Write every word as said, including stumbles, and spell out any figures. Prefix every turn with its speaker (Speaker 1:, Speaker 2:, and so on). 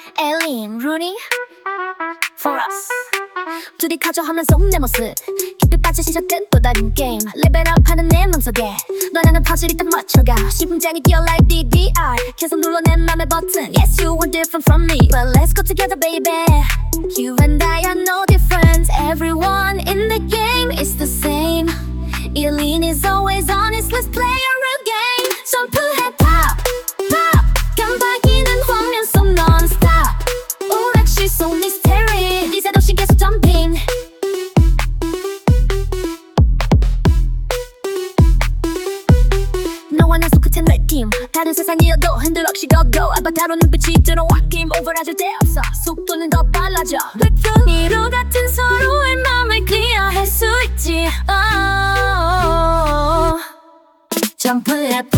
Speaker 1: Eileen, Rooney For us 둘이 가져하면 속내 모습 깊이 빠져 시작된 또 다른 게임 레벨업하는 내 맘속에 너라는 퍼즐이 딱 맞춰가 심장이 뛰어 like 디 디 알 계속 눌러내 맘의 버튼 Yes, you are different from me But let's go together, baby You and I are no different Everyone in the game is the same Eileen is always honest Let's play a real game 점프해 pop, pop 깜빡이는 화면 속 non-stop 오락실 속 mystery 리셋 없이 계속 jumping 너와 나 손끝에 내 팀 다른 세상이어도 흔들 없이 go go 아바타로 눈빛이 들어와 게임 오버 하실 때 없어 속도는 더 빨라져 미로 같은 서로의 맘을 클리어할 수 있지 oh. 점프해